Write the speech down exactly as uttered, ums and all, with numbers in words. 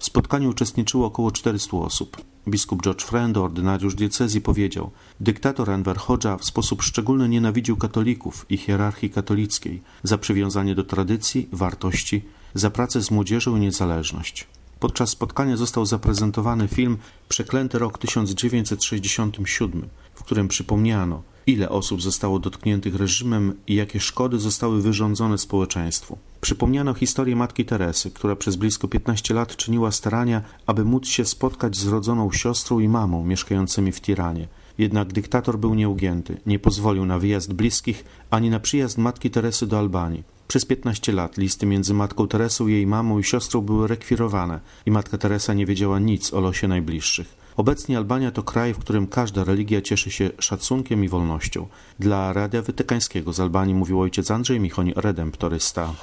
W spotkaniu uczestniczyło około czterystu osób. Biskup George Frendo, ordynariusz diecezji, powiedział: dyktator Enver Hodża w sposób szczególny nienawidził katolików i hierarchii katolickiej za przywiązanie do tradycji, wartości, za pracę z młodzieżą i niezależność. Podczas spotkania został zaprezentowany film Przeklęty rok tysiąc dziewięćset sześćdziesiąty siódmy, w którym przypomniano, ile osób zostało dotkniętych reżimem i jakie szkody zostały wyrządzone społeczeństwu. Przypomniano historię matki Teresy, która przez blisko piętnaście lat czyniła starania, aby móc się spotkać z rodzoną siostrą i mamą mieszkającymi w Tiranie. Jednak dyktator był nieugięty, nie pozwolił na wyjazd bliskich ani na przyjazd matki Teresy do Albanii. Przez piętnaście lat listy między matką Teresą, jej mamą i siostrą były rekwirowane i matka Teresa nie wiedziała nic o losie najbliższych. Obecnie Albania to kraj, w którym każda religia cieszy się szacunkiem i wolnością. Dla Radia Watykańskiego z Albanii mówił ojciec Andrzej Michoń, redemptorysta.